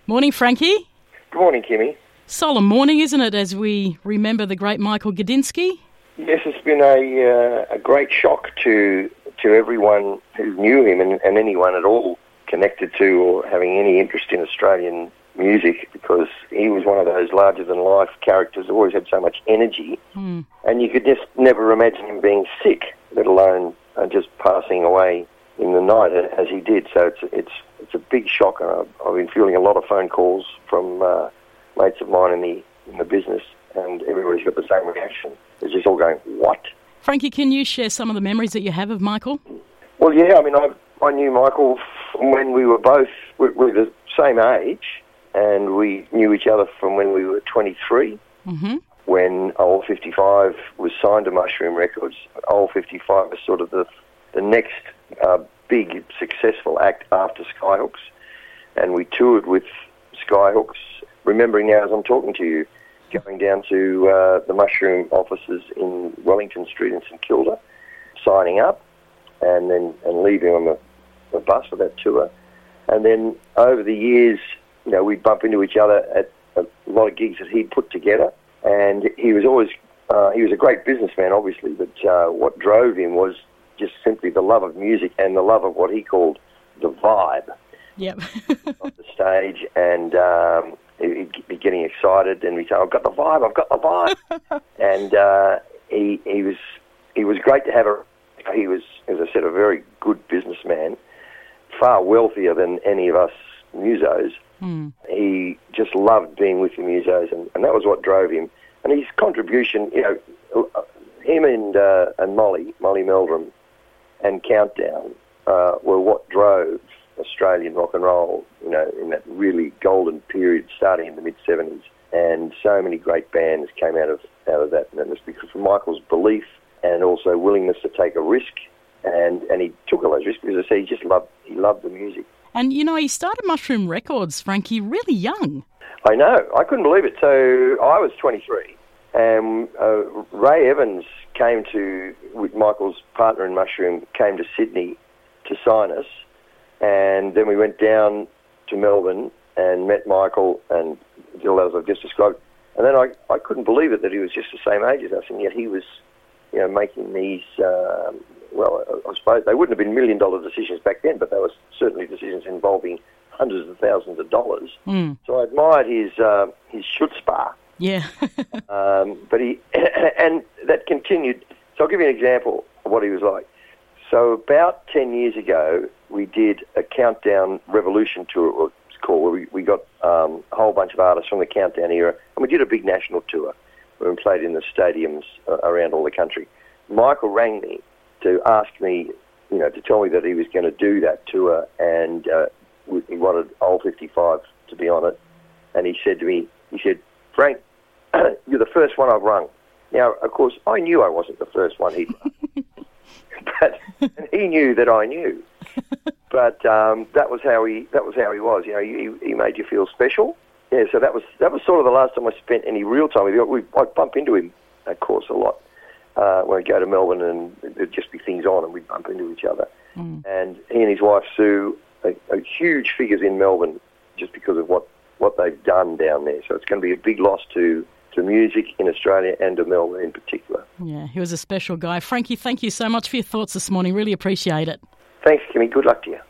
Morning, Frankie. Good morning, Kimmy. Solemn morning, isn't it, as we remember the great Michael Gudinski? Yes, it's been a great shock to everyone who knew him and anyone at all connected to or having any interest in Australian music, because he was one of those larger-than-life characters, always had so much energy, and you could just never imagine him being sick, let alone just passing away in the night as he did. So it's a big shock, and I've been feeling a lot of phone calls from mates of mine in the business, and everybody's got the same reaction. They're just all going, what? Frankie, can you share some of the memories that you have of Michael? Well, yeah, I mean, I knew Michael from when we were both, we were the same age, and we knew each other from when we were 23, when Old 55 was signed to Mushroom Records. Old 55 was sort of the next big successful act after Skyhooks, and we toured with Skyhooks, remembering now as I'm talking to you, going down to the Mushroom offices in Wellington Street in St Kilda, signing up, and leaving on the bus for that tour. And then over the years, you know, we'd bump into each other at a lot of gigs that he'd put together, and he was always, he was a great businessman, obviously, but what drove him was just simply the love of music and the love of what he called the vibe of the stage, and he'd be getting excited, and we'd say, I've got the vibe. And he was great to have. He was, as I said, a very good businessman, far wealthier than any of us musos. He just loved being with the musos, and that was what drove him. And his contribution, you know, him and Molly Meldrum and Countdown were what drove Australian rock and roll, you know, in that really golden period starting in the mid-70s. And so many great bands came out of that, and it was because of Michael's belief and also willingness to take a risk, and he took all those risks because, I say, he loved the music. And, you know, he started Mushroom Records, Frankie, really young. I know. I couldn't believe it. So I was 23, and Ray Evans with Michael's partner in Mushroom, came to Sydney to sign us, and then we went down to Melbourne and met Michael and did all that as I've just described. And then I couldn't believe it that he was just the same age as us, and yet he was, you know, making these, well, I suppose they wouldn't have been $1 million decisions back then, but they were certainly decisions involving hundreds of thousands of dollars. So I admired his chutzpah. Yeah. But and that continued. So I'll give you an example of what he was like. So about 10 years ago, we did a Countdown Revolution tour, it's called, where we got a whole bunch of artists from the Countdown era, and we did a big national tour where we played in the stadiums around all the country. Michael rang me to ask me, you know, to tell me that he was going to do that tour, and he wanted Old 55 to be on it. And he said to me, Frank, you're the first one I've rung. Now, of course, I knew I wasn't the first one he'd rung. And he knew that I knew. But that was how he was. You know, he made you feel special. Yeah, so that was sort of the last time I spent any real time with him. I'd bump into him, of course, a lot when I'd go to Melbourne, and there'd just be things on, and we'd bump into each other. And he and his wife Sue are huge figures in Melbourne just because of what they've done down there. So it's going to be a big loss to music in Australia and to Melbourne in particular. Yeah, he was a special guy. Frankie, thank you so much for your thoughts this morning. Really appreciate it. Thanks, Kimmy. Good luck to you.